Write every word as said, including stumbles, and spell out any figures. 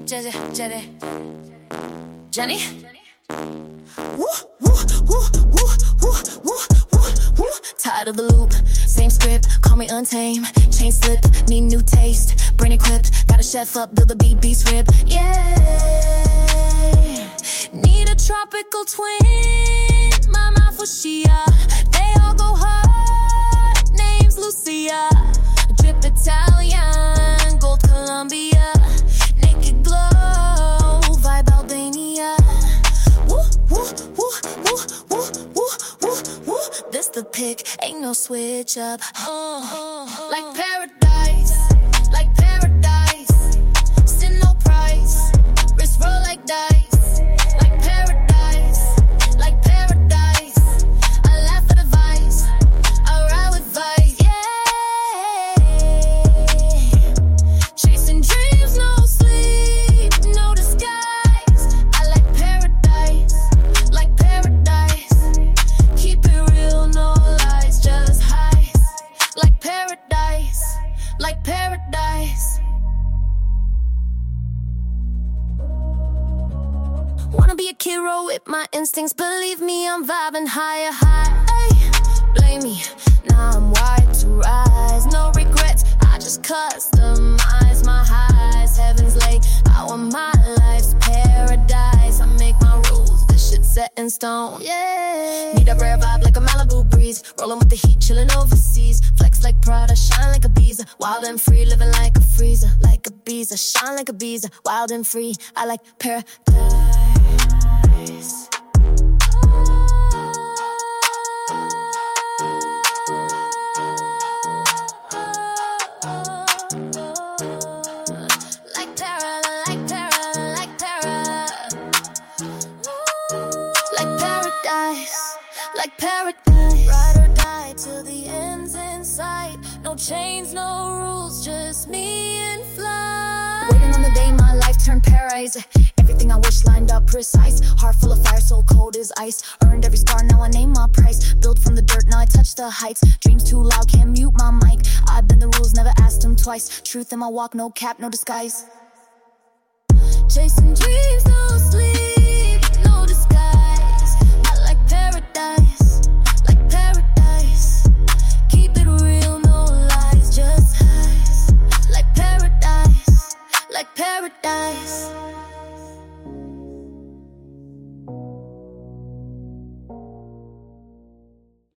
Jenny, Jenny, Jenny. Woo, woo, woo, woo, woo, woo, woo, woo. Tired of the loop, same script, call me untamed. Chain slip, need new taste. Brain equipped, got a chef up, build a beat, beast rib. Yeah, need a tropical twin. My mouth was Shia, they all go hard. Name's Lucia, drip Italian, gold Colombia, naked glow, vibe Albania. Woo, woo, woo, woo, woo, woo, woo, woo. This the pick, ain't no switch up. Uh, uh, uh. Like paradise, like paradise. Still no price, wrist roll like dice. Like paradise, like paradise. I laugh at advice, I ride with vice. Yeah, chasing dreams, no sleep, no disguise. I like paradise, like paradise. Keep it real, no lies, just highs. Like paradise, like paradise. Wanna be a hero with my instincts. Believe me, I'm vibing higher, high. Ay, blame me, now I'm wired to rise. No regrets, I just customize my highs. Heaven's lake, I want my life's paradise. I make my rules, this shit set in stone. Yeah, need a rare vibe like a Malibu breeze. Rolling with the heat, chilling overseas. Flex like Prada, shine like a Ibiza. Wild and free, living like a freezer. Like a Ibiza, shine like a Ibiza. Wild and free, I like paradise. Like para, like para, like para. Like paradise, like paradise. Ride or die till the end's in sight. No chains, no rules, just me and fly. Waiting on the day my life turned paradise. Everything I wish lined up precise. Heart full of fire, soul cold as ice. Earned every star, now I name my price. Built from the dirt, now I touch the heights. Dreams too loud, can't mute my mic. I bend the rules, never asked them twice. Truth in my walk, no cap, no disguise. Chasing dreams, no sleep.